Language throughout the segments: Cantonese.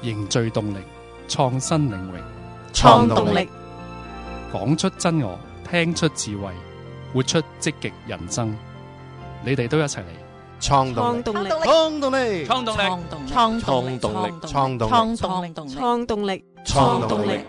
凝聚動力，創新領域， 創動力， 講出真我，聽出智慧，活出積極人生。你哋都一齊嚟創動力， 創動力， 創動力， 創動力， 創動力， 創動力， 創動力， 創動力， 創動力。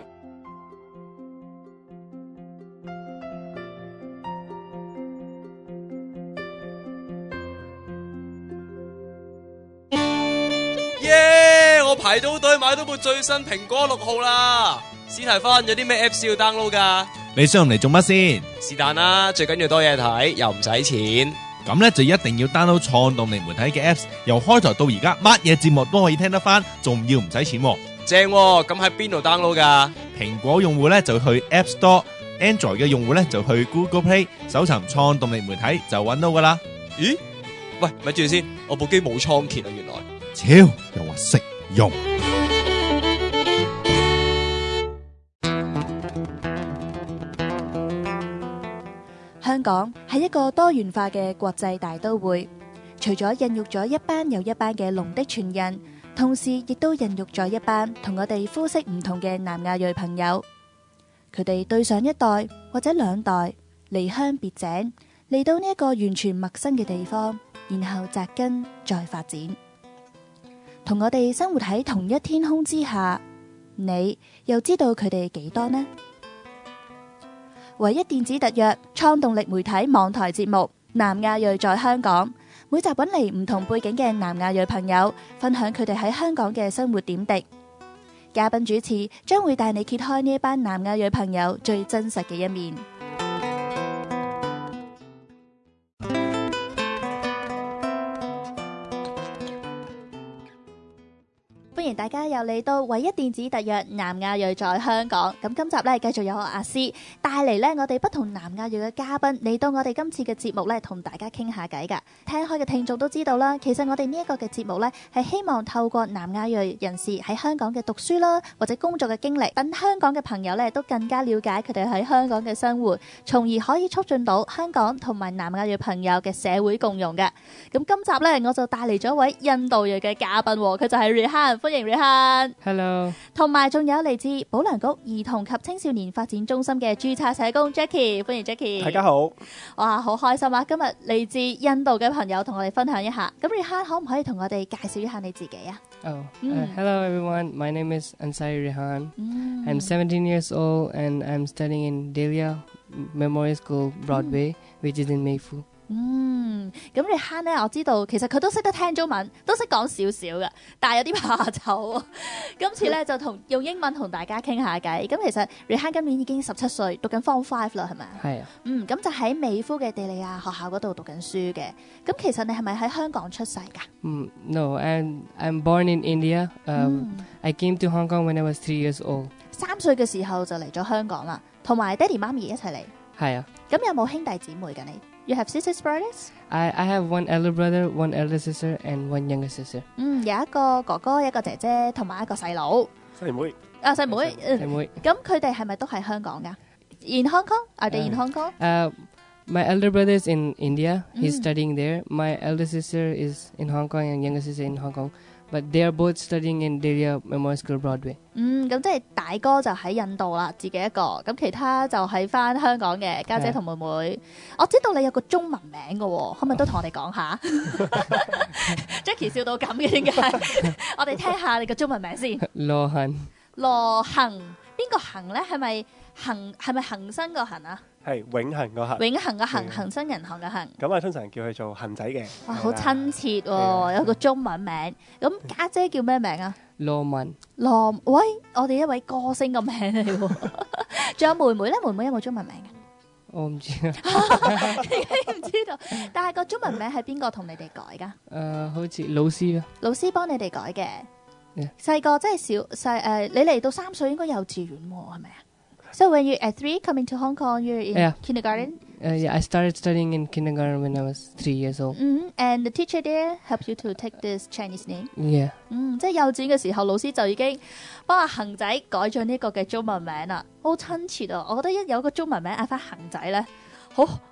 耶！我排到隊買到部最新蘋果6號啦。史提芬，有啲咩 Apps 要 download 㗎？ 你想用嚟做乜先？ 是但啦，最緊要多嘢睇，又唔使錢。 咁呢就一定要 download 創動力媒體嘅 Apps， 由開台到而家乜嘢節目都可以聽得返，仲要唔使錢喎。 正喎，咁喺邊度 download 㗎？ 蘋果用戶呢就去 App Store， Android 嘅用戶呢就去 Google Play， 搜尋創動力媒體就揾到㗎啦。 咦？喂，咪住先，我部機冇倉頡啊，原來。 超又話識用。 香港係一個多元化嘅國際大都會，除咗孕育咗一班又一班嘅龍的傳人，同時亦都孕育咗一班同我哋膚色唔同嘅南亞裔朋友。佢哋對上一代或者兩代離鄉別井，嚟到呢一個完全陌生嘅地方，然後扎根再發展。同我哋生活喺同一天空之下，你又知道佢哋幾多呢？唯一電子特約創動力媒體網台節目《南亞裔在香港》，每集揾嚟唔同背景嘅南亞裔朋友，分享佢哋喺香港嘅生活點滴。嘉賓主持將會帶你揭開呢一班南亞裔朋友最真實嘅一面。歡迎大家又嚟到唯一電子特約南亞裔在香港。咁今集咧繼續有我阿詩帶嚟咧我哋不同南亞裔嘅嘉賓嚟到我哋今次嘅節目咧，同大家傾下偈噶。聽開嘅聽眾都知道啦，其實我哋呢一個嘅節目咧係希望透過南亞裔人士喺香港嘅讀書啦或者工作嘅經歷，等香港嘅朋友咧都更加了解佢哋喺香港嘅生活，從而可以促進到香港同埋南亞裔朋友嘅社會共融嘅。咁今集咧我就帶嚟咗一位印度裔嘅嘉賓，佢就係 Rehan， 歡迎 Rehan。 Hello。 同埋仲有嚟自保良局兒童及青少年發展中心嘅註冊社工 Jackie， 歡迎 Jackie。 大家好。 哇，好開心啊！今日嚟自印度嘅朋友同我哋分享一下。咁 Rehan 可唔可以同我哋介紹一下你自己啊？ Hello everyone, my name is Ansari Rehan. I'm 17 years old and I'm studying in Delia Memorial School Broadway, which is in Mayfu. 咁Rehan咧，我知道其實佢都識得聽中文，都識講少少嘅，但係有啲怕醜。今次咧就用英文同大家傾下偈。咁其實Rehan今年已經17歲，讀緊 Form 5啦，係咪啊？ 係啊。 咁就喺美孚嘅地利亞學校嗰度讀緊書嘅。咁其實你係咪喺香港出世㗎 ？No, I'm born in India. I came to Hong Kong when I was 3 years old. 3歲嘅時候就嚟咗香港啦，同埋爹哋媽咪一齊嚟。 係啊。 咁有冇兄弟姊妹㗎你？You have sisters, brothers? I have one elder brother, one elder sister, and one younger sister. 有一個哥哥，一個姐姐，同埋一個細佬。 細妹。 細妹。 細妹。 咁佢哋係咪都喺香港㗎？In Hong Kong? Are they in Hong Kong? My elder brother is in India. He's studying there. My elder sister is in Hong Kong and younger sister in Hong Kong.But they are both studying in Delia Memorial School Broadway. 咁即係大哥就喺印度啦，自己一個。咁其他就喺翻香港嘅家姐同妹妹。我知道你有個中文名嘅喎，可唔可以都同我哋講下？Jackie 笑到咁嘅，點解？我哋聽下你個中文名先。 羅恒。 羅恒，邊個恒咧？係咪恒生個恒啊？ 係永恆個恆， 永恆個恆，恒生銀行嘅恆。 咁通常叫佢做恒仔嘅。 哇，好親切喎，有個中文名。咁家姐叫咩名啊？ 羅文。 喂，我哋一位歌星個名嚟喎。仲有妹妹咧？妹妹有冇中文名嘅？ 我唔知啊。 唔知道。但係個中文名係邊個同你哋改㗎？ 好似老師啦。 老師幫你哋改嘅。細個即係你嚟到3歲應該幼稚園喎，係咪啊？So when you're at 3 coming to Hong Kong, you're in kindergarten? Yeah, I started studying in kindergarten when I was 3 years old. And the teacher there helped you to take this Chinese name? Yeah. 即係幼稚園嘅時候，老師就已經幫阿恒仔改咗呢個嘅中文名啦，好親切啊！我覺得一有個中文名嗌翻恒仔咧，好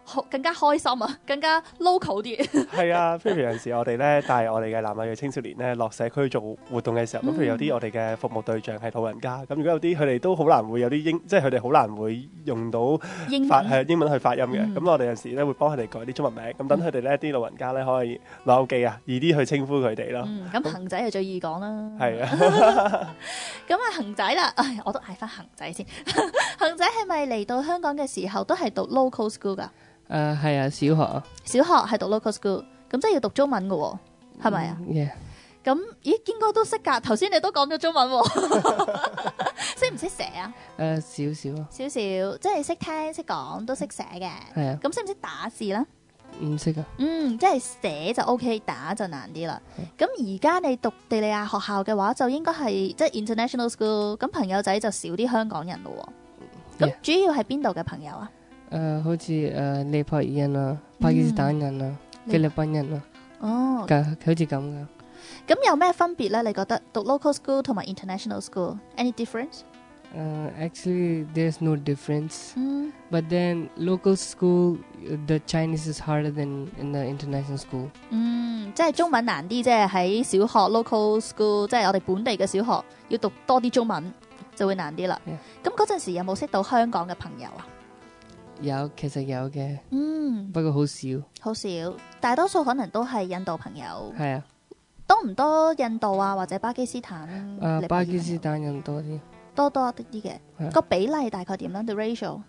更加開心啊，更加 local 啲。 係啊，譬如有陣時我哋咧帶我哋嘅南亞裔青少年咧落社區做活動嘅時候，咁譬如有啲我哋嘅服務對象係老人家，咁如果有啲佢哋都好難會有啲即係佢哋好難會用到英文去發音嘅，咁我哋有時咧會幫佢哋改啲中文名，咁等佢哋咧啲老人家咧可以攞記啊，易啲去稱呼佢哋咯。 咁恒仔係最易講啦。 係啊。 咁啊恒仔啦，我都嗌翻恒仔先。恒仔係咪嚟到香港嘅時候都係讀 local school 㗎？ 係啊，小學啊。 小學係讀 local school， 咁即係要讀中文㗎喎，係咪啊 ？Yeah。 咁咦，應該都識㗎。頭先你都講咗中文喎，識唔識寫啊？ 少少啊。 少少，即係識聽識講都識寫嘅。 係啊。 咁識唔識打字咧？ 唔識啊。 即係寫就 OK， 打就難啲啦。咁而家你讀地利亞學校嘅話，就應該係即係 international school， 咁朋友仔就少啲香港人咯喎。咁主要係邊度嘅朋友啊？ 好似尼泊爾人啊、巴基斯坦人啊、菲律賓人啊。 哦。 好似咁噶。 咁有咩分別咧？你覺得讀 local school 同埋 international school，any difference？ Actually, there's no difference. But then local school, the Chinese is harder than in the international school. 即係中文難啲，即係喺小學 local school， 即係我哋本地嘅小學要讀多啲中文就會難啲啦。咁嗰陣時有冇識到香港嘅朋友啊？ 有，其實有嘅。不過好少。 好少，大多數可能都係印度朋友。 係啊。 多唔多印度啊，或者巴基斯坦？ 巴基斯坦人多啲。多啲嘅。個比例大概點咧 ？The ratio？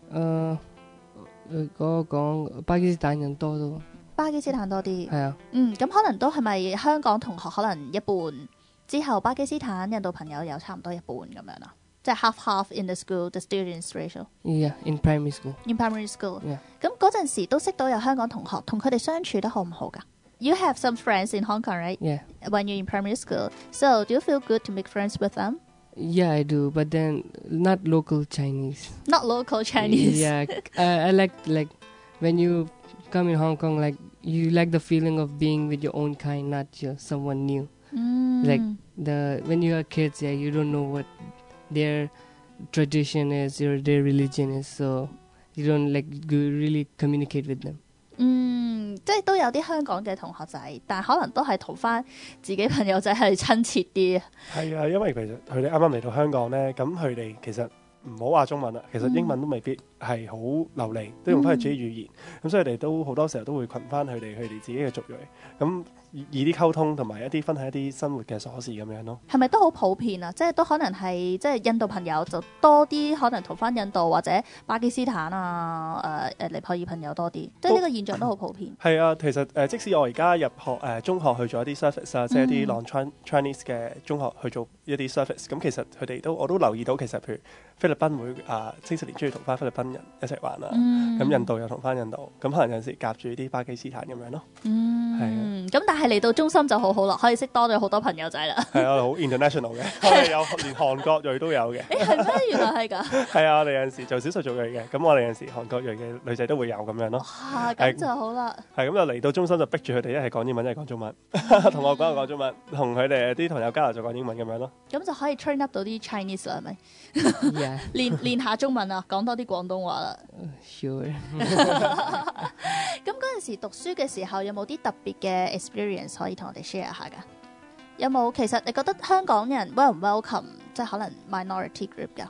我講巴基斯坦人多啲。 巴基斯坦多啲。係啊。 咁可能都係咪香港同學可能一半，之後巴基斯坦印度朋友有差唔多一半咁樣啊？即係 half in the school the students ratio。 Yeah, in primary school. In primary school。 Yeah。 咁嗰陣時都識到有香港同學，同佢哋相處得好唔好㗎？You have some friends in Hong Kong, right? Yeah. When you're in primary school. So, do you feel good to make friends with them? Yeah, I do. But then, not local Chinese. Not local Chinese? Yeah. I like when you come in Hong Kong, like, you like the feeling of being with your own kind, not just someone new. Like, when you are kids, yeah, you don't know what their tradition is or their religion is. So, you don't, like, really communicate with them. 即係都有啲香港嘅同學仔，但可能都係同翻自己朋友仔係親切啲。 係啊，因為其實佢哋啱啱嚟到香港咧，咁佢哋其實唔好話中文啦，其實英文都未必係好流利，都用翻佢自己語言。咁所以佢哋都好多時候都會群翻佢哋自己嘅族裔，咁易啲溝通同埋一啲分享一啲生活嘅瑣事咁樣咯。 係咪都好普遍啊？即係都可能係即係印度朋友就多啲，可能同翻印度或者巴基斯坦啊、尼泊爾朋友多啲，即係呢個現象都好普遍。 係啊，其實即使我而家入學中學去做一啲 service 啊，即係一啲 non-Chinese 嘅中學去做一啲 service，咁其實佢哋我都留意到，其實譬如菲律賓會青少年中意同翻菲律賓人一齊玩啊，咁印度又同翻印度，咁可能有陣時夾住啲巴基斯坦咁樣咯。係啊。咁但係嚟到中心就好好啦，可以識多咗好多朋友仔啦。係啊，我哋好 international 嘅，我哋有連韓國裔都有嘅。係咩？原來係㗎。係啊，我哋有陣時做少數族裔嘅，咁我哋有陣時韓國裔嘅女仔都會有咁樣咯。咁就好啦。係咁就嚟到中心就逼住佢哋一係講英文一係講中文，同我講就講中文，同佢哋啲朋友交流就講英文咁樣咯。咁就可以 train up 到啲 Chinese 啦，係咪？練下中文啊，講多啲廣東話啦。 Sure。 咁嗰陣時讀書嘅時候，有冇啲特別嘅 experience 可以同我哋 share 下㗎？有冇？其實你覺得香港人 wel 唔 welcome， 即係可能 minority group 㗎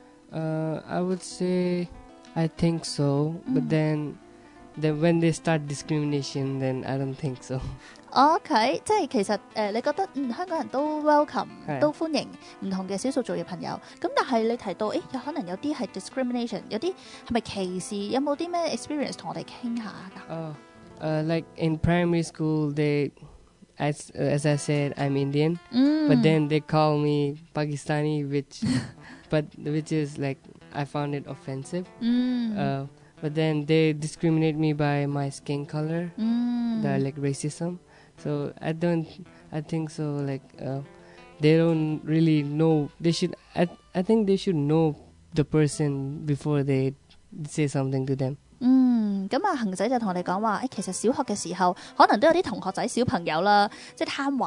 ？I would say I think so, but then when they start discrimination, then I don't think so. OK， 即係其實你覺得香港人都 welcome， 都歡迎唔同嘅少數族裔朋友。咁但係你提到有可能有啲係 discrimination， 有啲係咪歧視？有冇啲咩 experience 同我哋傾下㗎 ？Like in primary school, as I said, I'm Indian, but then they call me Pakistani, which is like I found it offensive. But then they discriminate me by my skin color. They're like racism. So I think so. Like they don't really know. I think they should know the person before they say something to them. 咁啊，恒仔就同我哋講話，其實小學嘅時候可能都有啲同學仔小朋友啦，即係貪玩，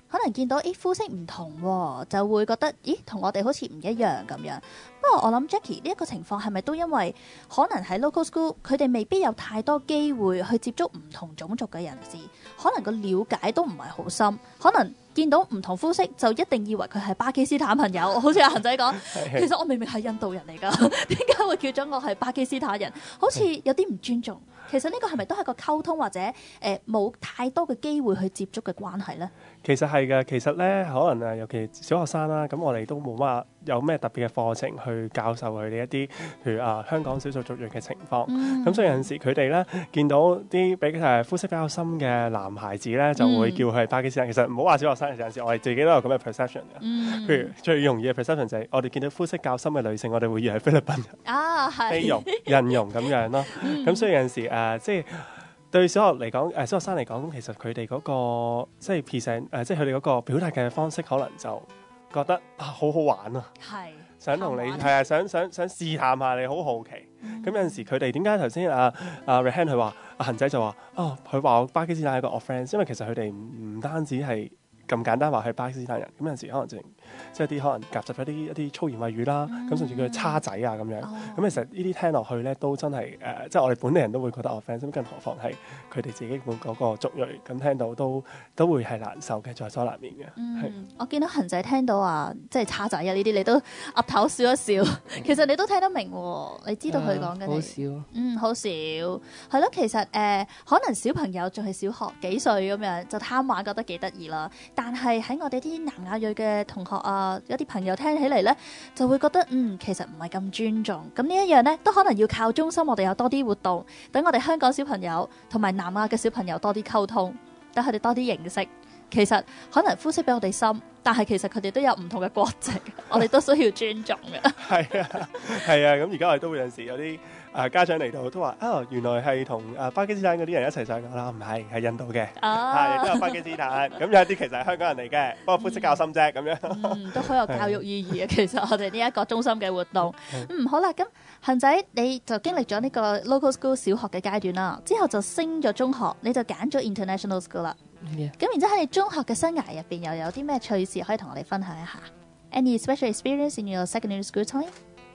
可能見到膚色唔同喎，就會覺得咦同我哋好似唔一樣咁樣。不過我諗 Jackie 呢一個情況係咪都因為可能喺 local school 佢哋未必有太多機會去接觸唔同種族嘅人士，可能個了解都唔係好深，可能見到唔同膚色就一定以為佢係巴基斯坦朋友，好似阿恒仔講，其實我明明係印度人嚟㗎，點解會叫咗我係巴基斯坦人？好似有啲唔尊重。其實呢個係咪都係個溝通或者冇太多嘅機會去接觸嘅關係呢？ 其實係嘅，其實咧可能尤其小學生啦，咁我哋都冇乜有咩特別嘅課程去教授佢哋一啲，譬如香港少數族裔嘅情況。咁所以有陣時佢哋咧見到啲膚色比較深嘅男孩子咧，就會叫佢係巴基斯坦。其實唔好話小學生，有陣時我哋自己都有咁嘅 perception 嘅。譬如最容易嘅 perception 就係我哋見到膚色較深嘅女性，我哋會以為係菲律賓人、菲傭、印傭咁樣咯。咁所以有陣時即係。對小學嚟講，小學生嚟講，咁其實佢哋嗰個即係 present，即係佢哋嗰個表達嘅方式，可能就覺得好好玩啊！係想同你係啊，想試探下你，好好奇。咁有陣時佢哋點解頭先Rehan 佢話恒仔就話佢話巴基斯坦係一個 offence， 因為其實佢哋唔單止係咁簡單話係巴基斯坦人，咁有陣時可能即係啲可能夾雜咗一啲粗言穢語啦，咁甚至叫佢叉仔啊咁樣。咁其實呢啲聽落去咧都真係即係我哋本地人都會覺得 offence，咁更何況係佢哋自己本嗰個族裔，咁聽到都會係難受嘅，在所難免嘅。 我見到恒仔聽到話即係叉仔啊呢啲，你都岌頭笑一笑。其實你都聽得明喎，你知道佢講緊好少， 好少係咯。其實可能小朋友仲係小學幾歲咁樣就貪玩，覺得幾得意啦。但係喺我哋啲南亞裔嘅同學有啲朋友聽起嚟呢，就會覺得其實唔係咁尊重。咁呢一樣呢，都可能要靠中心，我哋有多啲活動，等我哋香港小朋友同埋南亞嘅小朋友多啲溝通，等佢哋多啲認識。其實可能膚色比我哋深，但係其實佢哋都有唔同嘅國籍，我哋都需要尊重嘅。係啊， 咁而家我哋都會有陣時有啲家長嚟到都話原來係同巴基斯坦嗰啲人一齊上㗎啦，唔係印度嘅，亦都有巴基斯坦。咁有啲其實係香港人嚟嘅，不過膚色較深啫咁樣。都好有教育意義啊！其實我哋呢一個中心嘅活動。好啦，咁恒仔你就經歷咗呢個 local school 小學嘅階段啦，之後就升咗中學，你就揀咗 international school 啦。咁然之後喺你中學嘅生涯入邊又有啲咩趣事可以同我哋分享一下 ？Any special experience in your secondary school time?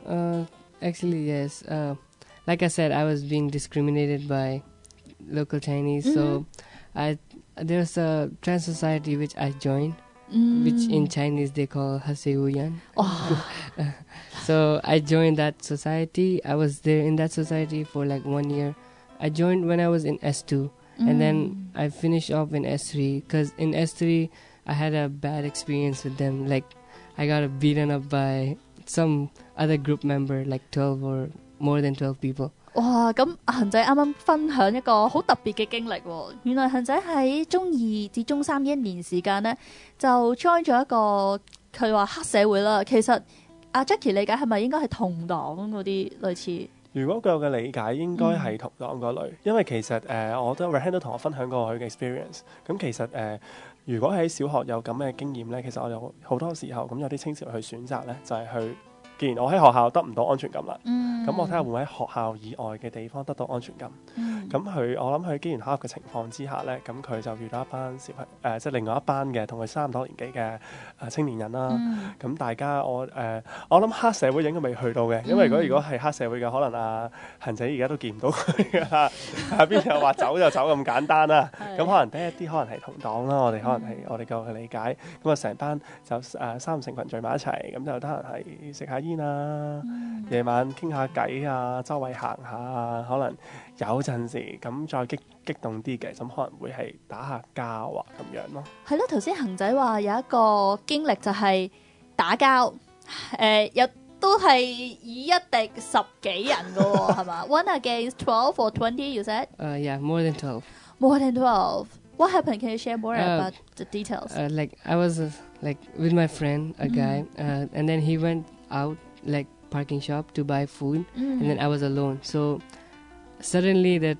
Actually, yes. Like I said, I was being discriminated by local Chinese, so there's a trans society which I joined, which in Chinese they call Haseuyan. So I joined that society. I was there in that society for like 1 year. I joined when I was in S2. And then I finished off in S3 because in S3 I had a bad experience with them. Like I got beaten up by some other group member, like 12 or more than 12 people. 哇！咁恒仔啱啱分享一個好特別嘅經歷喎。原來恒仔喺中2至中3呢1年時間呢，就 join 咗一個佢話黑社會啦。其實阿 Jackie 理解係咪應該係同黨嗰啲類似？ 如果據我嘅理解，應該係同黨嗰類，因為其實我都 Rehan 都同我分享過佢嘅 experience。咁其實如果喺小學有咁嘅經驗咧，其實我有好多時候咁有啲青少年去選擇咧，就係去。既然我喺學校得唔到安全感啦，咁我睇下會唔會喺學校以外嘅地方得到安全感。咁我諗佢機緣巧合嘅情況之下咧，咁佢就遇到一班即係另外一班嘅同佢差唔多年紀嘅青年人啦。咁大家我諗黑社會應該未去到嘅，因為如果係黑社會嘅，可能恒仔而家都見唔到佢啦。邊有話走就走咁簡單啦？咁可能第一啲可能係同黨啦，我哋可能係我哋嘅理解。咁啊成班就三五成群聚埋一齊，咁就得閒係食下煙啊，夜晚傾下偈啊，周圍行下啊，可能有陣時咁再激動啲嘅，咁可能會係打下交啊咁樣咯。 係咯，頭先恒仔話有一個經歷就係打交，有都係以一敵十幾人㗎喎，係嘛？One against 12 or 20, you said? Yeah, more than 12. More than 12. What happened? Can you share more about the details? Like I was like with my friend, a guy, and then he went out like parking shop to buy food, and then I was alone. So suddenly the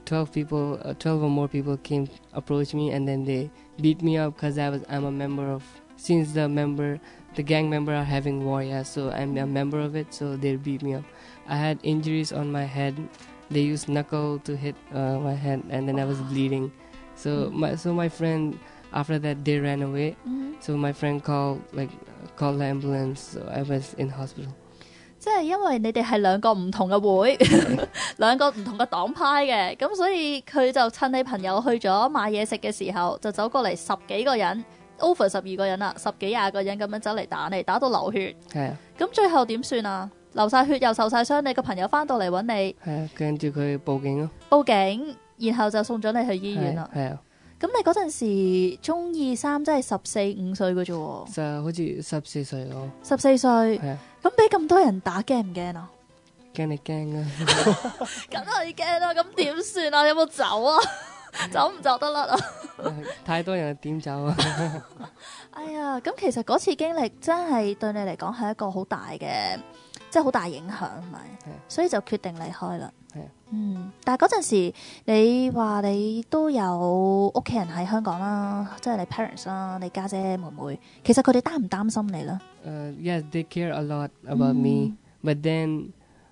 12 or more people came approach me, and then they beat me up because I'm a member of. Since the gang member are having war, yeah, so I'm a member of it. So they beat me up. I had injuries on my head. They used knuckle to hit my head, and then I was bleeding. So my friend after that they ran away. So my friend called the ambulance. So I was in hospital. 即係因為你哋係兩個唔同嘅會，兩個唔同嘅黨派嘅，咁所以佢就趁你朋友去咗買嘢食嘅時候，就走過嚟10幾個人 ，over 12個人啦，10幾20個人咁樣走嚟打你，打到流血。係啊。咁最後點算啊？流晒血又受晒傷，你個朋友翻到嚟揾你。係啊，跟住佢報警咯。報警，然後就送咗你去醫院啦。係啊。咁你嗰陣時中二3，即係14、15歲嘅啫喎。就好似14歲咯。14歲。係啊。咁俾咁多人打驚唔驚啊？驚你驚啊！梗係驚啦！咁點算啊？有冇走啊？走唔走得甩啊？太多人點走啊？哎呀！咁其實嗰次經歷真係對你嚟講係一個好大嘅，即係好大影響，係咪？所以就決定離開啦。但係嗰陣時你話你都有屋企人喺香港啦，即係你 parents 啦，你家姐妹妹，其實佢哋擔唔擔心你咧 ？Yes, they care a lot about me, but then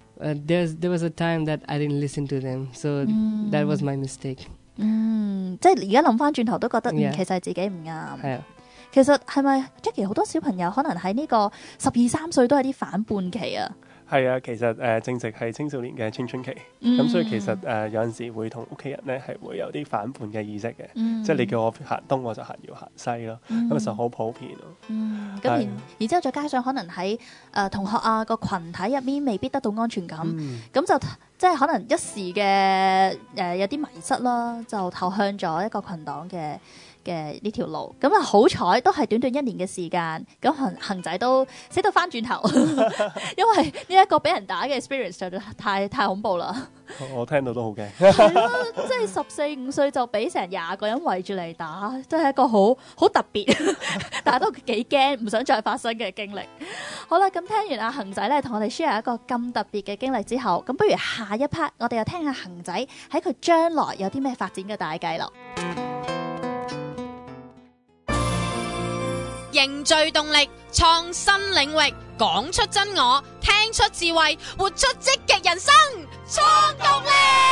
there was a time that I didn't listen to them, so that was my mistake. 即係而家諗翻轉頭都覺得其實係自己唔啱。其實係咪 Jackie 好多小朋友可能喺呢個12、13歲都係啲反叛期啊？ 係啊，其實正值係青少年嘅青春期，咁所以其實有陣時會同屋企人咧係會有啲反叛嘅意識嘅，即係你叫我行東我就要行西咯，咁就好普遍咯。咁然之後再加上可能喺同學啊個群體入面未必得到安全感，咁就即係可能一時嘅有啲迷失啦，就投向咗一個群黨嘅呢條路，咁啊好彩都係短短1年嘅時間，咁恒仔都死到翻轉頭，因為呢一個俾人打嘅 experience 就太恐怖啦。我聽到都好驚。係咯，即係14、15歲就俾成20個人圍住嚟打，真係一個好特別，但係都幾驚，唔想再發生嘅經歷。好啦，咁聽完阿恒仔咧同我哋 share 一個咁特別嘅經歷之後，咁不如下一 part 我哋又聽下恒仔喺佢將來有啲咩發展嘅大計咯。 凝聚動力，創新領域，講出真我，聽出智慧，活出積極人生，創動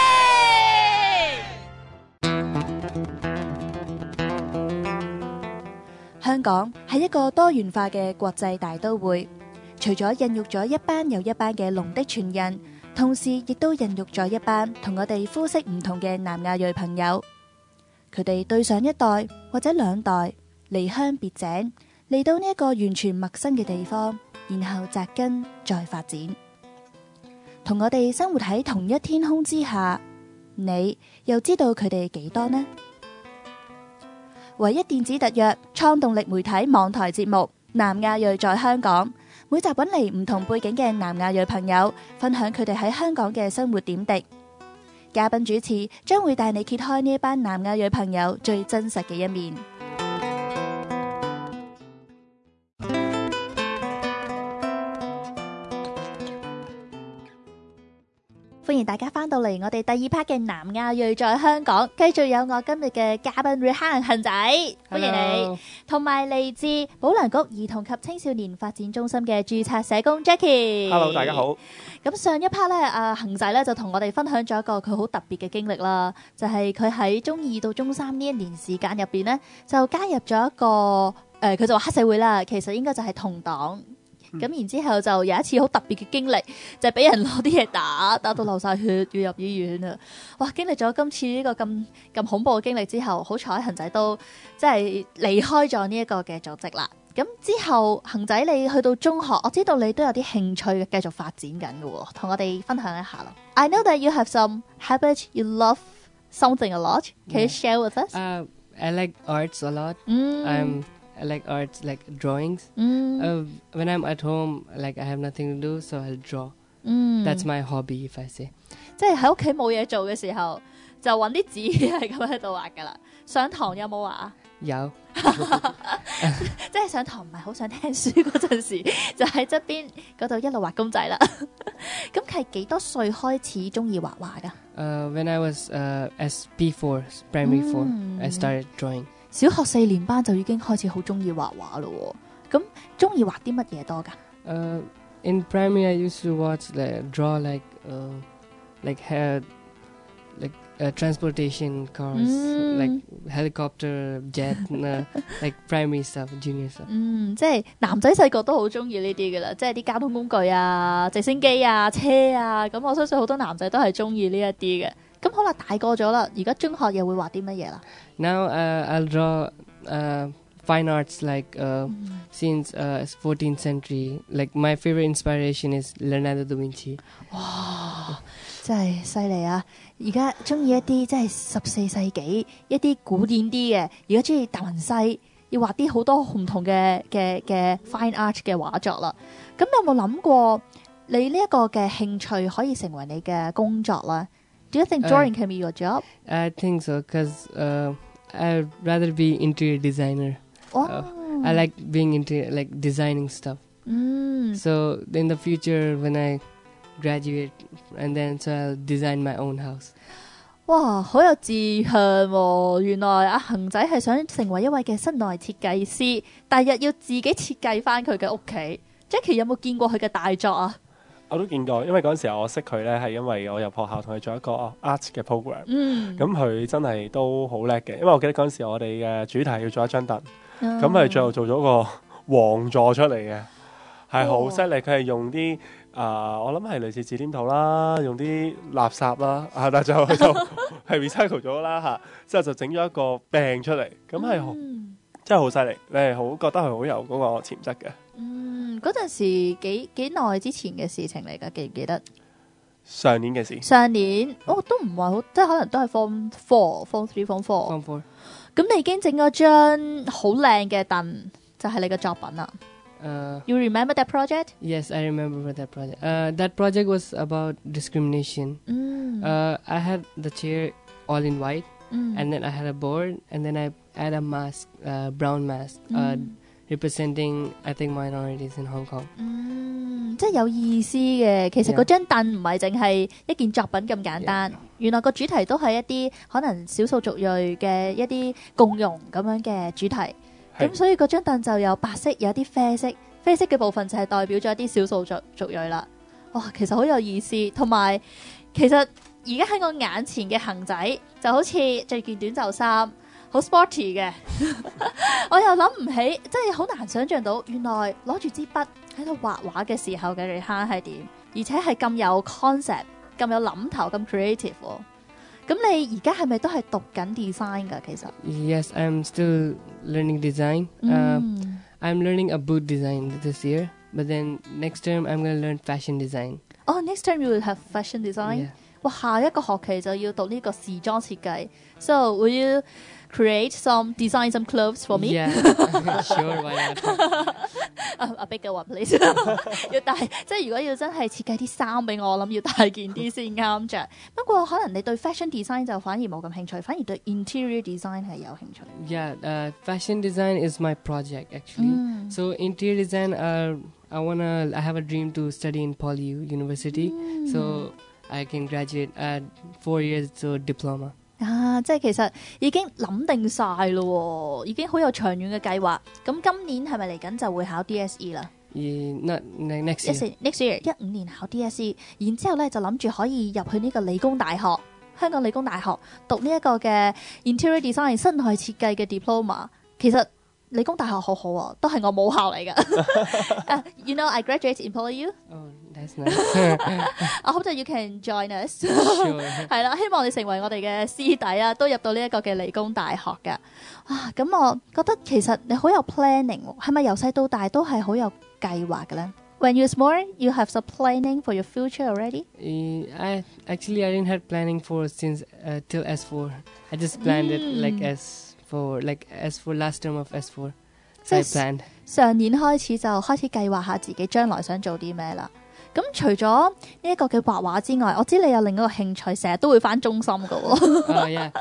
力。香港係一個多元化嘅國際大都會，除咗孕育咗一班又一班嘅龍的傳人，同時亦都孕育咗一班同我哋膚色唔同嘅南亞裔朋友。佢哋對上一代或者2代離鄉別井，嚟到呢一個完全陌生嘅地方，然後扎根再發展，同我哋生活喺同一天空之下，你又知道佢哋幾多呢？唯一電子特約創動力媒體網台節目《南亞裔在香港》，每集揾嚟唔同背景嘅南亞裔朋友，分享佢哋喺香港嘅生活點滴。嘉賓主持將會帶你揭開呢一班南亞裔朋友最真實嘅一面。歡迎大家翻到嚟我哋第2 part 嘅南亞裔在香港，繼續有我今日嘅嘉賓 Rehan 恒仔，歡迎你，同埋嚟自保良局兒童及青少年發展中心嘅註冊社工 Jackie。Hello， 大家好。咁上一 part 咧，阿恒仔咧就同我哋分享咗一個佢好特別嘅經歷啦，就係佢喺中2到中3呢1年時間入邊呢，就加入咗一個佢就話黑社會啦，其實應該就係同黨。咁然之後就有一次好特別嘅經歷，就係俾人攞啲嘢打到流晒血，要入醫院啊！哇！經歷咗今次呢個咁恐怖嘅經歷之後，好彩恒仔都即係離開咗呢一個嘅組織啦。咁之後恒仔你去到中學，我知道你都有啲興趣繼續發展緊嘅喎，同我哋分享一下咯。I know that you have some habits, you love something a lot. Can you share with us? I like arts a lot. I like arts, like drawings. When I'm at home, like I have nothing to do, so I'll draw. That's my hobby, if I say. 即係喺屋企冇嘢做嘅時候，就揾啲紙係咁喺度畫噶啦。上堂有冇畫啊？有。即係上堂唔係好想聽書嗰陣時，就喺側邊嗰度一路畫公仔啦。咁係幾多歲開始中意畫畫噶 ？When I was P4, primary 4, I started drawing. 小學4年班就已經開始好中意畫畫咯，咁中意畫啲乜嘢多噶 ？In primary I used to watch draw like transportation cars, like helicopter, jet, like primary stuff, junior stuff. 即係男仔細個都好中意呢啲㗎啦，即係啲交通工具啊、直升機啊、車啊，咁我相信好多男仔都係中意呢一啲嘅。咁好啦，大個咗啦，而家中學又會畫啲乜嘢啦？ Now I'll draw fine arts like since 14th century. Like my favorite inspiration is Leonardo da Vinci. 哇，真係犀利啊！而家中意一啲即係14世紀一啲古典啲嘅，而家中意達文西，要畫啲好多唔同嘅 fine art 嘅畫作啦。咁有冇諗過你呢一個嘅興趣可以成為你嘅工作啦？ Do you think drawing can be your job? I think so, because I'd rather be interior designer. I like being into like designing stuff. So in the future, when I graduate, and then so I'll design my own house. 哇，好有志向喎！原來阿恒仔係想成為一位嘅室內設計師，第日要自己設計翻佢嘅屋企。Jackie 有冇見過佢嘅大作啊？ 我都見過，因為嗰陣時候我識佢咧，係因為我入學校同佢做一個 art 嘅 program。咁佢真係都好叻嘅，因為我記得嗰陣時我哋嘅主題要做一張凳，咁佢最後做咗個王座出嚟嘅，係好犀利。佢係用啲我諗係類似紙黏土啦，用啲垃圾啦，但係就係 recycle 咗啦嚇，之後就整咗一個柄出嚟，咁係真係好犀利。你係好覺得佢好有嗰個潛質嘅。 嗰陣時幾耐之前嘅事情嚟㗎？記唔記得？ 上年嘅事。上年都唔係好，即係可能都係 Form 4、Form 3、Form 4。 Form 4。 咁你已經整咗張好靚嘅凳，就係你嘅作品啦。You remember that project? Yes, I remember that project. That project was about discrimination. I had the chair all in white, and then I had a board, and then I had a mask, brown mask, representing I think minorities in Hong Kong. 即係有意思嘅。其實嗰張凳唔係淨係一件作品咁簡單，原來個主題都係一啲可能少數族裔嘅一啲共融咁樣嘅主題。咁所以嗰張凳就有白色，有啲啡色，啡色嘅部分就係代表咗一啲少數族裔啦。哇，其實好有意思，同埋其實而家喺我眼前嘅恒仔就好似着件短袖衫，好 sporty 嘅。我又諗唔起，真係好難想像到，原來攞住支筆喺度畫畫嘅時候嘅Rehan係點，而且係咁有 concept、咁有諗頭、咁 creative 喎。咁你而家係咪都係讀緊 design 㗎？其實 Yes, I'm still learning design. I'm learning a boot design this year, but then next term I'm going to learn fashion design. Oh, next term you will have fashion design? Yeah. 哇，下一個學期就要讀呢個時裝設計。So will you create design some clothes for me? Yeah, sure, why not? A bigger one, please. 要帶，即係如果要真係設計啲衫俾我，諗要大件啲先啱着。不過可能你對 fashion design 就反而冇咁興趣，反而對 interior design 係有興趣。 Yeah, fashion design is my project actually. So interior design, I have a dream to study in PolyU University. So I can graduate at 4 years to diploma. 即係其實已經諗定晒咯，已經好有長遠嘅計劃。咁今年係咪嚟緊就會考 DSE 啦 ？Not next year. Next year 15年考 DSE， 然之後咧就諗住可以入去呢個理工大學，香港理工大學讀呢一個嘅 interior design 室內設計嘅 diploma。其實理工大學好好啊，都係我母校嚟㗎。You know, I graduate in PolyU. Oh, that's nice. I hope that you can join us. Sure. 係啦，希望你成為我哋嘅師弟啊，都入到呢一個嘅理工大學㗎。咁我覺得其實你好有 planning， 係咪由細到大都係好有計劃嘅咧？When you're small, you have some planning for your future already? I didn't have planning for since till S4. I just planned it like S4 last term of S4. So I planned. 上年開始就開始計劃下自己將來想做啲咩啦。咁除咗呢一個嘅畫畫之外，我知你有另一個興趣，成日都會返中心㗎喎。 Yeah.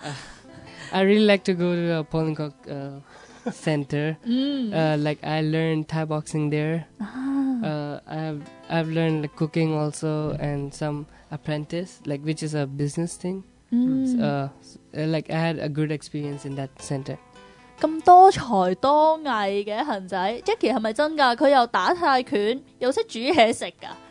I really like to go to the Pollencock Center. Like I learned Thai boxing there. I've learned like, cooking also and some apprentice, like which is a business thing. Like I had a good experience in that center. 咁多才多藝嘅恒仔 ，Jackie 係咪真㗎？佢又打泰拳，又識煮嘢食㗎。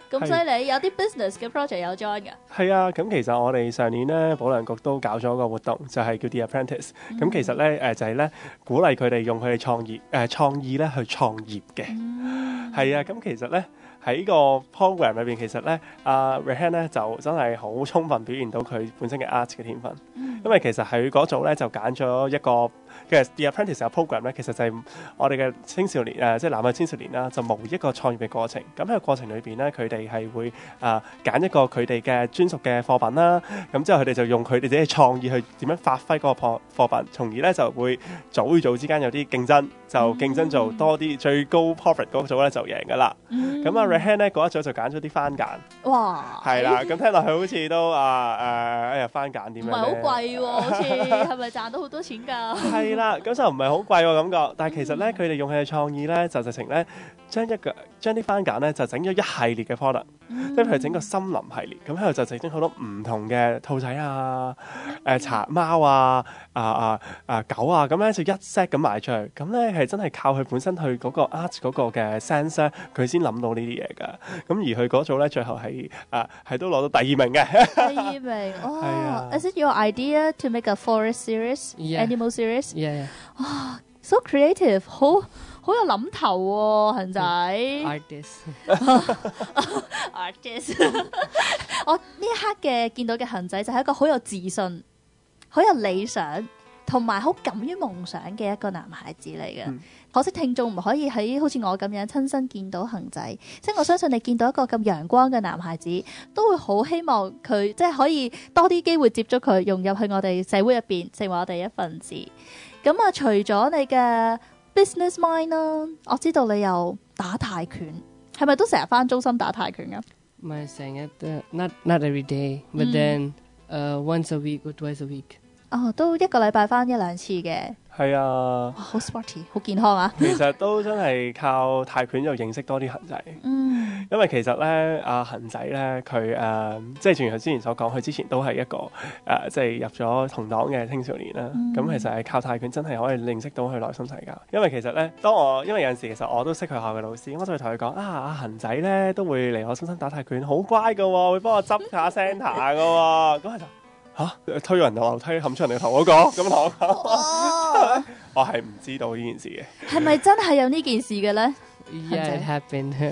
咁犀利，有啲 business 嘅 project 有 join 㗎。 係啊，咁其實我哋上年咧保良局都搞咗個活動，就係叫 The Apprentice。咁其實咧就係咧鼓勵佢哋用佢哋創意咧去創業嘅。係啊，咁其實咧喺個 program 裏邊，其實咧阿 Rehan 咧就真係好充分表現到佢本身嘅 art 嘅天分。因為其實喺嗰組咧就揀咗一個嘅 The Apprentice 嘅 program 咧，其實就係我哋嘅青少年即係男嘅青少年啦，就模擬一個創業嘅過程。咁喺個過程裏邊咧，佢哋係會揀一個佢哋嘅專屬嘅貨品啦。咁之後佢哋就用佢哋自己嘅創意去點樣發揮嗰個貨品，從而咧就會組與組之間有啲競爭，就競爭做多啲最高 profit 嗰組咧就贏噶啦。咁阿 Rehan 咧嗰一組就揀咗啲番梘。 哇！ 係啦，咁聽落去好似都哎呀番梘點樣？ 唔係好貴喎，好似係咪賺到好多錢㗎？ 係啦，咁就唔係好貴喎感覺，但係其實咧佢哋用佢嘅創意咧就直情咧將啲番梘咧就整咗一系列嘅 product，即係譬如整個森林系列，咁喺度就整好多唔同嘅兔仔啊、茶貓啊、狗啊，咁咧就一 set 咁賣出去，咁咧係真係靠佢本身去嗰個 art 嗰個嘅 sense 咧，佢先諗到呢啲嘢㗎。咁而佢嗰組咧最後係都攞到第2名嘅。 第2名哦，Is it your idea to make a forest series, animal series? Yeah. 哇 ，so creative， 好有諗頭喎，恒仔。artist。我呢一刻嘅見到嘅恒仔就係一個好有自信、好有理想同埋好敢於夢想嘅一個男孩子嚟嘅。可惜聽眾唔可以喺好似我咁樣親身見到恒仔，即係我相信你見到一個咁陽光嘅男孩子，都會好希望佢即係可以多啲機會接觸佢，融入去我哋社會入邊，成為我哋一份子。咁啊，除咗你嘅 business mind 啦，我知道你又打泰拳，係咪都成日返中心打泰拳㗎？ 唔係成日，not every day, but then once a week or twice a week。 哦，都一個禮拜返1-2次嘅。 係啊， 好 sporty， 好健康啊！ 其實都真係靠泰拳就認識多啲恒仔。因為其實咧，阿恒仔咧，佢即係正如佢之前所講，佢之前都係一個即係入咗同黨嘅青少年啦。咁其實係靠泰拳真係可以認識到佢內心世界。因為其實咧，因為有陣時其實我都識佢學校嘅老師，我就會同佢講阿恒仔咧都會嚟我中心打泰拳，好乖㗎喎，會幫我執下 center 㗎喎。咁佢就推人落樓梯冚出人哋頭嗰個，咁同我講，我係唔知道呢件事嘅。係咪真係有呢件事嘅咧 ？Yeah, it happened.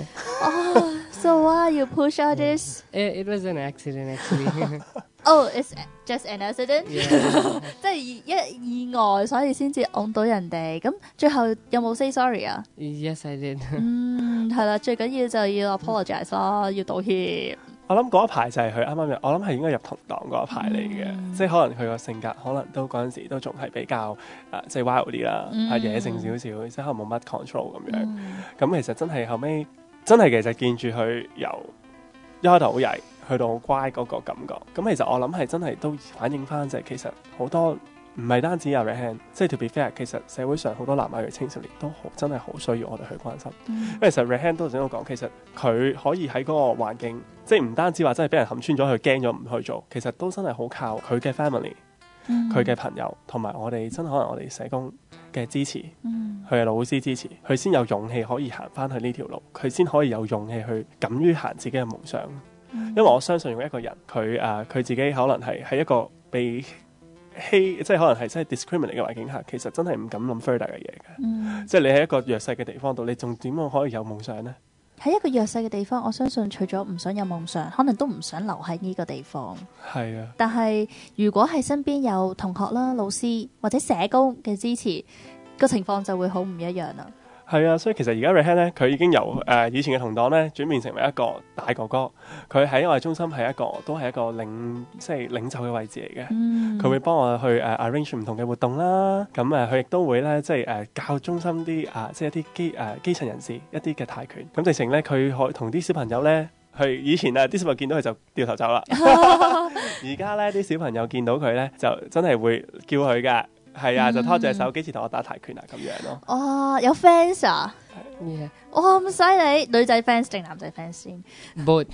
So why you push all this? It was an accident actually. Oh, it's just an accident. Yeah. 即係意外，所以先至㧬到人哋。咁最後有冇 say sorry 啊 ？Yes, I did. 係啦，最緊要就要 apologize 咯，要道歉。 我諗嗰一排就係佢啱啱入，我諗係應該入同黨嗰一排嚟嘅，即係可能佢個性格可能都嗰陣時都仲係比較即係 wild 啲啦，野性少少，即係可能冇乜 control 咁樣。咁其實真係後尾真係其實見住佢由一開頭好曳，去到好乖嗰個感覺。咁其實我諗係真係都反映翻就係其實好多。唔係單止有 Rehan， 即係 to be fair， 其實社會上好多南亞嘅青少年都真係好需要我哋去關心。因為其實 Rehan 都想講，其實佢可以喺嗰個環境，即係唔單止話真係俾人冚穿咗，佢驚咗唔去做，其實都真係好靠佢嘅 family，佢嘅朋友同埋我哋真係可能我哋社工嘅支持，佢嘅老師支持，佢先有勇氣可以行翻去呢條路，佢先可以有勇氣去敢於行自己嘅夢想。因為我相信用一個人，佢自己可能係喺一個被即係可能係真係 discriminate 嘅環境下，其實真係唔敢諗 further 嘅嘢嘅。即係你喺一個弱勢嘅地方度，你仲點樣可以有夢想呢？ 喺一個弱勢嘅地方，我相信除咗唔想有夢想，可能都唔想留喺呢個地方。係啊。但係如果係身邊有同學啦、老師或者社工嘅支持，個情況就會好唔一樣啦。 係啊，所以其實而家 Rehan 咧，佢已經由以前嘅同黨咧轉變成為一個大哥哥。佢喺我哋中心係都係一個領袖嘅位置嚟嘅。佢會幫我去arrange 唔同嘅活動啦。咁佢亦都會咧即係教中心啲即係一啲基層人士一啲嘅泰拳。咁直情咧佢可以同啲小朋友咧，以前啲小朋友見到佢就掉頭走啦。而家咧啲小朋友見到佢咧就真係會叫佢㗎。係啊，就拖住手幾次同我打泰拳啊咁樣咯。哦，有 fans 啊？哇，咁犀利！女仔 fans 定男仔 fans 先 ？Both。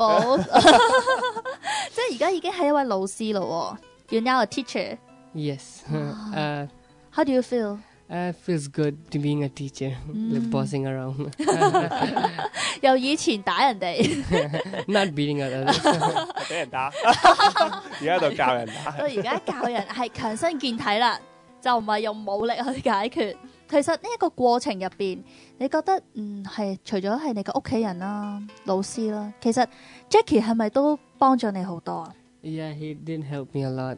即係而家已經係一位老師咯。You're now a teacher. Yes. How do you feel? Feels good to being a teacher, like bossing around. 由以前打人哋， Not beating others. 俾人打，而家就教人打。 到而家教人係強身健體啦，就唔係用武力去解決。其實呢一個過程入邊，你覺得係除咗係你嘅屋企人啦、老師啦，其實 Jackie 係咪都幫咗你好多啊？ Yeah, he did help me a lot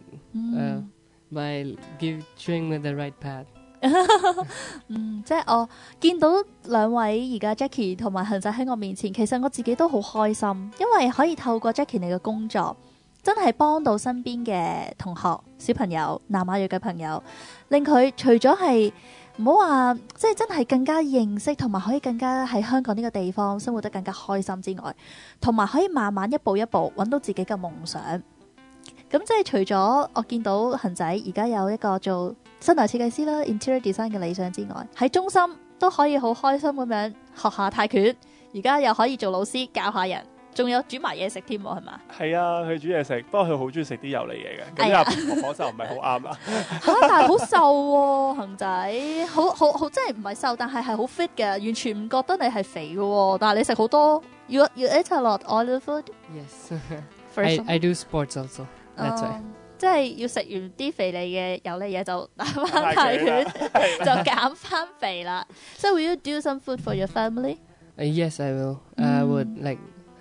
by showing me the right path. 即係我見到兩位而家 Jackie 同埋恒仔喺我面前，其實我自己都好開心，因為可以透過 Jackie 你嘅工作，真係幫到身邊嘅同學、小朋友、南亞裔嘅朋友，令佢除咗係唔好話，即係真係更加認識，同埋可以更加喺香港呢個地方生活得更加開心之外，同埋可以慢慢一步一步揾到自己嘅夢想。咁即係除咗我見到恒仔而家有一個做室內設計師啦 interior design 嘅理想之外，喺中心都可以好開心咁樣學下泰拳，而家又可以做老師教下人，仲有煮埋嘢食添喎，係嘛？ 係啊，佢煮嘢食，不過佢好中意食啲油膩嘢嘅，咁阿婆婆就唔係好啱啦。 但係好瘦喎，恒仔，好，即係唔係瘦，但係係好 fit 嘅，完全唔覺得你係肥嘅喎。但係你食好多 you eat a lot oily food? Yes. For I do sports also. That's why. 即係要食完啲肥膩嘅油膩嘢就打翻泰拳，就減翻肥啦。So will you do some food for your family? Yes, I will. I would like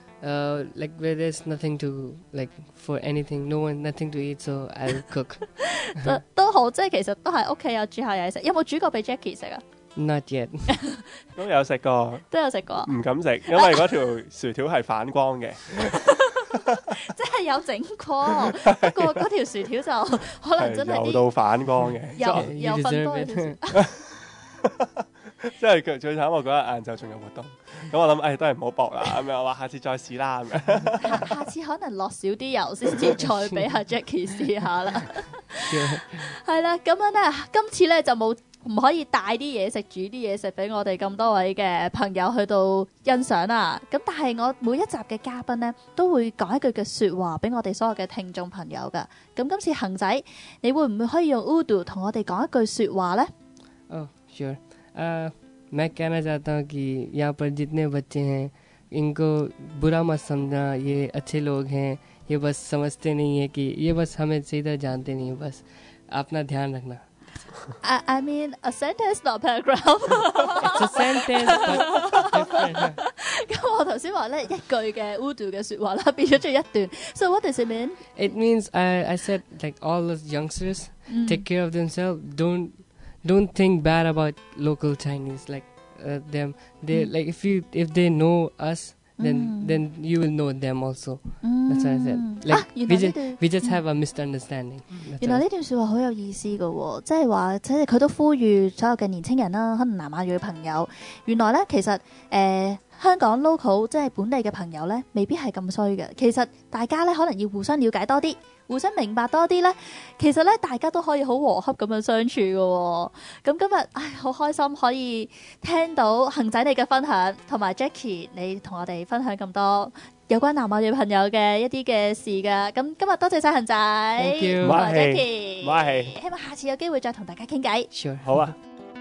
where there's nothing to like for anything, nothing to eat, so I'll cook. 都好，即係其實都係屋企有煮下嘢食。有冇煮過俾 Jackie 食啊？ Not yet. 都有食過， 都有食過， 唔敢食，因為嗰條薯條係反光嘅。 即係有整過，不過嗰條薯條就可能真係油到反光嘅， 油分多嘅。 即係佢最慘，我嗰日晏晝仲有活動，咁我諗都係唔好搏啦，咁樣我話下次再試啦咁樣。 下次可能落少啲油先至再俾阿 Jackie 試下啦。係啦，咁樣咧，今次咧就唔可以帶啲嘢食、煮啲嘢食俾我哋咁多位嘅朋友去到欣賞啦。咁但係我每一集嘅嘉賓呢，都會講一句嘅説話俾我哋所有嘅聽眾朋友噶。咁今次恒仔，你會唔會可以用 Urdu 同我哋講一句説話呢？ Oh, sure. मैं कहना चाहता हूँ कि यहाँ पर जितने बच्चे हैं इनको बुरा मत समझना, ये अच्छे लोग हैं, ये बस समझते नहीं है कि ये बस हमें सीधा जानते नहीं, बस अपना ध्यान रखना. I mean a sentence not paragraph. It's a sentence, but different. 咁我頭先話咧一句嘅 Urdu 嘅説話啦，變咗做一段。So what does it mean? It means I said like all those youngsters take care of themselves. Don't think bad about local Chinese like them. They like if they know us, then you will know them also. That's what I said. Like we just have a misunderstanding. 原來呢段説話好有意思嘅喎，即係話，即係佢都呼籲所有嘅年青人啦，可能南亞裔嘅朋友，原來咧其實香港 local 即係本地嘅朋友咧，未必係咁衰嘅。其實大家咧可能要互相了解多啲，互相明白多啲咧，其實咧大家都可以好和洽咁樣相處嘅喎。咁今日好開心可以聽到恒仔你嘅分享，同埋 Jackie 你同我哋分享咁多有關南亞裔朋友嘅一啲嘅事㗎。咁今日多謝晒恒仔 Thank you. 同埋 Jackie， 唔客氣， 希望下次有機會再同大家傾偈。 Sure. 好啊。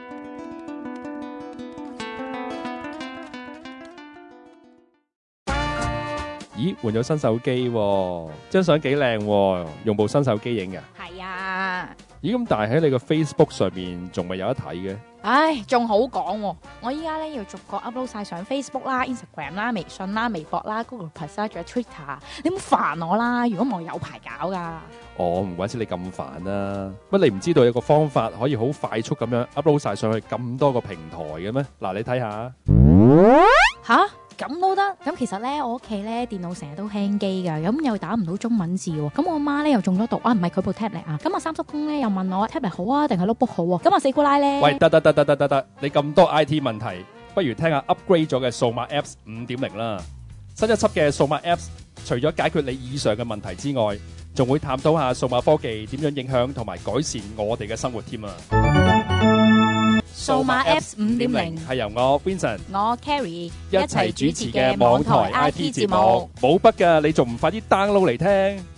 咦，換咗新手機喎，張相幾靚喎，用部新手機影嘅。 係啊， 咦，咁但係喺你個 Facebook 上面仲未有得睇嘅。 唉，仲好講喎！我依家咧要逐個 upload 晒上 Facebook 啦、Instagram 啦、微信啦、微博啦、Google Plus 啦，仲有 Twitter。你唔好煩我啦，如果唔係我有排搞噶。 哦，唔怪之你咁煩啦。乜你唔知道有個方法可以好快速咁樣 upload 晒上去咁多個平台嘅咩？嗱，你睇下。 吓？咁都得，咁其實咧我屋企咧電腦成日都輕機㗎，咁又打唔到中文字喎，咁我媽咧又中咗毒啊，唔係佢部 tablet 啊，咁啊三叔公咧又問我 tablet 好啊定係 notebook 好啊，咁啊四姑奶咧， 喂，得，你咁多 IT 問題，不如聽下 upgrade 咗嘅數碼 Apps 5.0 啦。新一輯嘅數碼 Apps 除咗解決你以上嘅問題之外，仲會探討下數碼科技點樣影響同埋改善我哋嘅生活添啊！ 數碼 Apps 5.0 係由我 Vincent、 我 Carrie 一齊主持嘅網台 IT 節目，冇筆㗎，你仲唔快啲 download 嚟聽？